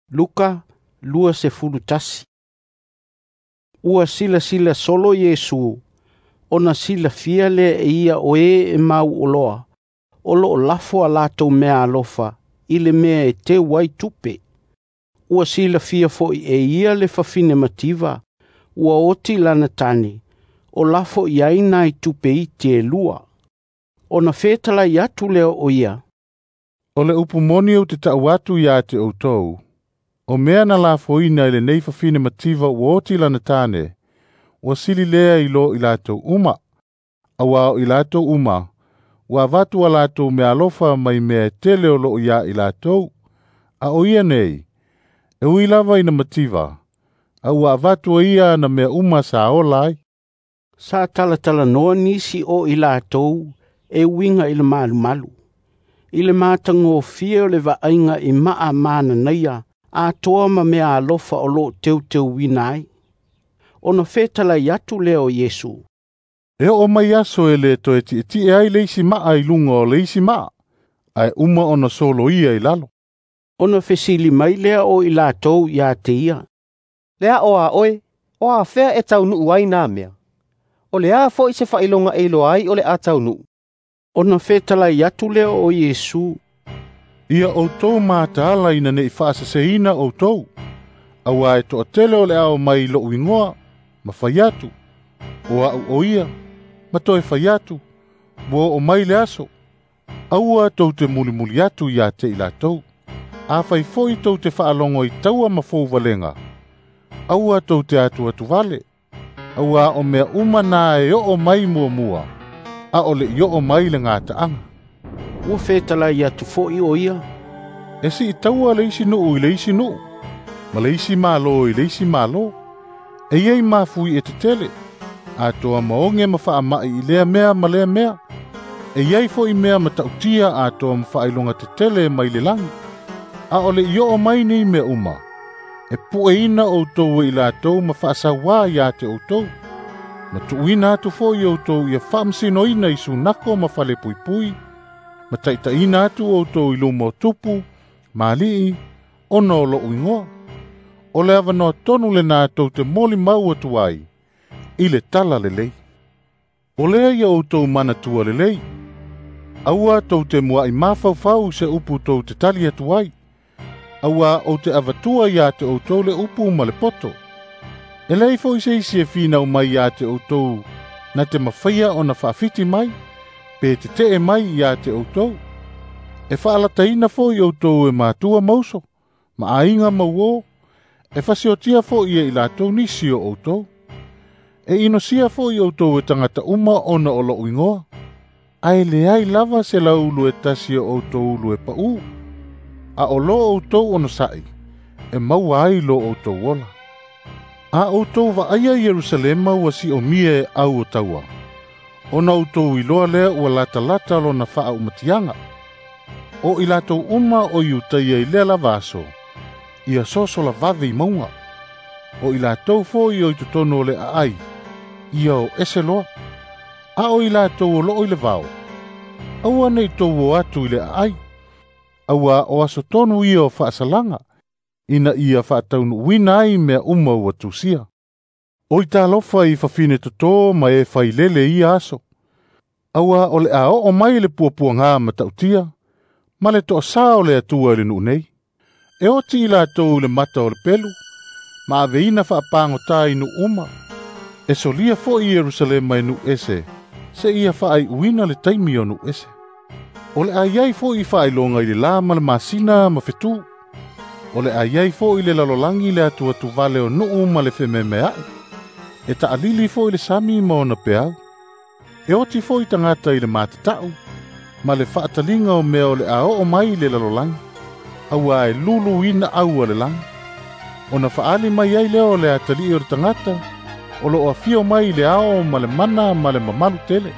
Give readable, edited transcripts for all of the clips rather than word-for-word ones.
Luka 2:10. Ua sila solo Yesu, ona sila fia le ia oe e mau oloa, olo o lafo a latou mea alofa, ile mea e te wai tupe. Ua sila fia foi e ia le fafine mativa, ua oti lana tani, o lafo iaina i tupe iti e lua. Ona fetala iatu leo o ia. O le upumoni o te tauatu ia te outou. O mea na lafo ina ile nei fafine mativa ua oti lana tane. Ua sili lea ilo ilatou uma. Awa o ilatou uma. Ua vatu a latou mea alofa mai mea tele o lo ia ilatou. A o ia nei. E ui lava ina mativa. A ua vatu a ia na mea uma sa olai. Sa tala noa nisi o ilatou e winga ile malu. Ile matango fia le vainga i maa mana naia. A toa ma mea alofa o lo teu winai. Ona fetala iatu leo Yesu. E o mai aso e le to e ti e ai leisi maa i lunga o leisi maa. Ai uma ona solo ia i lalo. Ona fesili mai lea o ilatou ia te ia. Lea o a oe, o a fea e tau nuu ai nā mea. O lea fo i se whailonga e lo ai o le a tau nuu. Ona fetala iatu leo o Yesu. Ia outou mātaala ina ne i whaasaseina outou. Awa e toa tele o le ao mai lo uingoa, ma whaiatu. O au o ia, ma toe whaiatu. Bo o mai le aso. Aua tau te muli atu ia te ilatou. A whai foi tau te whaalongo i taua ma fōu valenga. Aua tau te atu vale. Aua o mea uma nā e o mai mua. A o le i o mai le ngā taanga. Ua fetala iatu foi o ia. E si i taua leisi nuu i leisi nuu. Ma leisi malo i leisi malo. E iei mafui e te tele. A toa maonge ma wha mai i lea mea ma lea mea. E iei fo i mea ma tautia a toa ma wha ilonga te tele mai le langi. A ole i o mai ni mea uma. E pue ina o tou i la tou ma wha sawa ia te o tou. Ma tuina atu fo i o tou i a whamsino ina i sunako ma whale pui. Ma taita ina atu o tou i lumo tupu, ma lii, ono lo uingoa. O le awa no tonu le nā tou te moli mau atu ai, i le tala le lei. O lea ia o tou mana tua le lei. Aua tou te mua i mawhau se upu tou te tali atu ai. Aua o te avatua ia te o tou le upu ma le poto. E lei fo i se isi e fina o mai ia te o tou, na te mawhaia o na whaafiti mai, pe te e mai ia te o tou. E whaalataina fo i o tou e mātua mauso, ma ainga mauo, e whasiotia fo i e ilatou nisi o tou. E inosia fo i o tou e tangata uma ona o lo uingoa. Ai le ai lava se laulu e tasi o tou ulu e pau. A o lo o tou ono sai, e mau ai lo o tou ola. A o tou va aia Jerusalema ua si o mie au o taua. Ona o tou iloa lea ua lata lo na faa umatianga. O i latou uma o iutaia i lea lavaso, ia soso la vave i maunga. O i latou fo i o i tutono le ai, ia o ese loa. A o i latou o loo i le vao. Aua nei tou o atu i le ai. Aua o aso tonu ia o whaasalanga. Ina ia whaataunu wina ai mea uma ua tusia. O i tā lofa i whawhine toto ma e whailele ia aso. Aua o le ao o mai le puapua ngā matautia. Ma le toa sā o le atua le nuu nei. E oti i lātou le mata o le pelu. Ma ave ina whaapango tā inu uma. E solia fo i Jerusalema e nu ese. Se ia whaai uina le taimi o nu ese. O le aiai fo i whailonga i le la ma le masina ma whetu. O le aiai fo i le lalolangi le atua tu vale o nuu ma le whememea. E ta alili fo i le sami ma ona peau. E oti fo i tangata i le matatau. Ma le whaatalinga o mea o le ao o mai le lalolangi. Aua e lulu ina au le langi. O na whaali mai ai leo le atali o le tangata. O lo a fio mai le ao ma le mana ma le mamalu tele.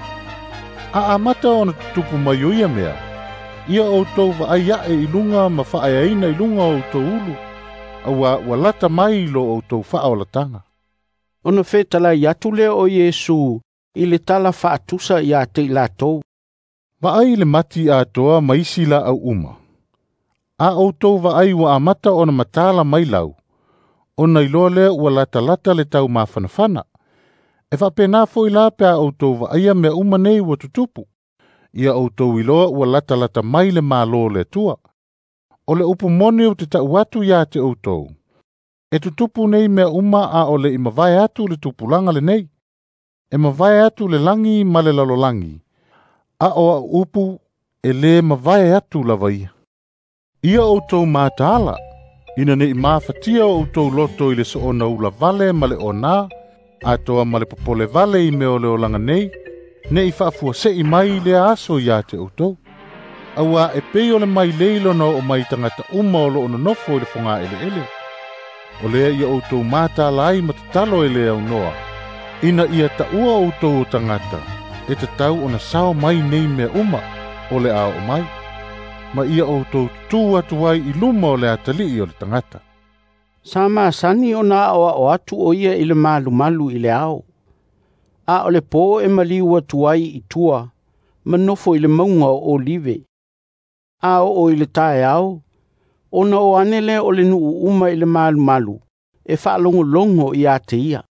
A amata o na tutupu mai o ia mea. Ia o tou wa ai ae i lunga ma wha ai aina i lunga o tou ulu. Aua walata mai lo o tou wha o latanga. Ona fetala iatu leo o Yesu, i le tala whaatusa i a te ilatou. Wa ai le mati a toa maisi la au uma. A outou va ai wa amata ona matala mai lau. Ona iloa lea ua lata le tau mawhanawhana. E whapena fo i la pe a outou va aia mea umanei wa tutupu. Ia outou iloa ua lata mai le malo le tua. O le upu moni o te tau atu ia te outou. E tutupu nei mea uma a ole i mawai atu le tupulanga le nei. E mawai atu le langi ma le lalolangi. A o a upu e le mawai atu lavaia. Ia outou mātala. Ina nei mawhatia o outou loto i le so ona ula vale ma le ona. Atoa ma le popole vale i meo leo langa nei. Nei whaafua se i mai le aso ia te outou. Aua e peo le mai leilo no o mai tangata uma o lo ono nofo i le whonga ele. O lea ia outou mātala ai matatalo e lea unoa. Ina ia ta ua outou o tangata. E te tau ona sao mai nei mea uma o le ao o mai. Ma ia outou tu atu ai i luma o le atali i o le tangata. Sama sani o na o atu o ia i le malu i le ao. A o le po e maliu atu ai i tua, manofo i le maunga o olive. A o i le tae ao, ona o anele o le nuu uma i le malu, e whaalongo longo i a te ia.